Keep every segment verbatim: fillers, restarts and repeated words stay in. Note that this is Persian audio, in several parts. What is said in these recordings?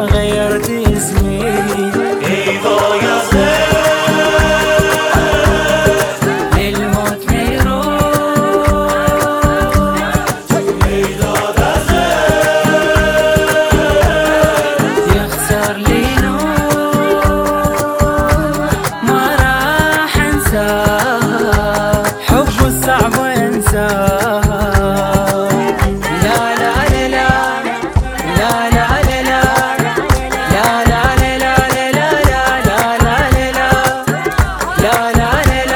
غيرت اسمي. ايوا يا زين للموت ميروح ميداد زين يخسر لي نور ما راح انساه، حب الصعب انساه. لا لا لا لا لا لا لا لا لا لا لا لا لا لا لا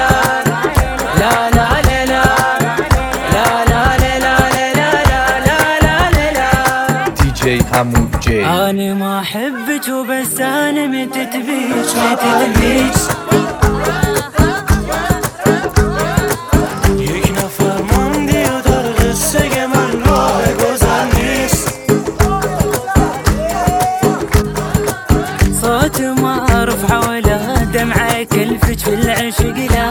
دي جي عمو جي. أنا ما أحبك وبس أنا متى تبيك متى تبيك. یک نفر ماندی و در قصه من راه گذر نیست. صوت ما أرفع ولا دمعة كلفك في العشق لا.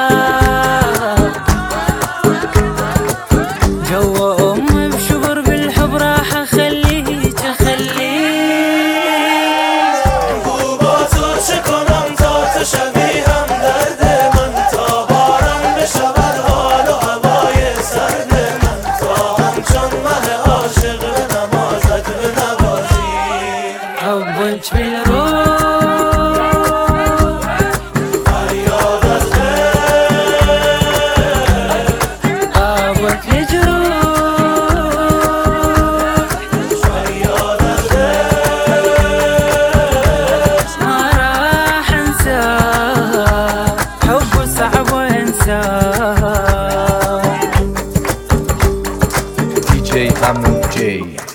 جو أم بشبر بالحب راح أخليك أخليك. با تو چه کنم تا تو شوی هم درد من، تا بارم بشود حال و هوای سرد من، تا همچون مه عاشق به نمازت بنوازی. حبك بالروح فریاد از دل آبك لجروح فریاد از دل ما راح انساه، حب صعب وانساه. دي جي عمو جي.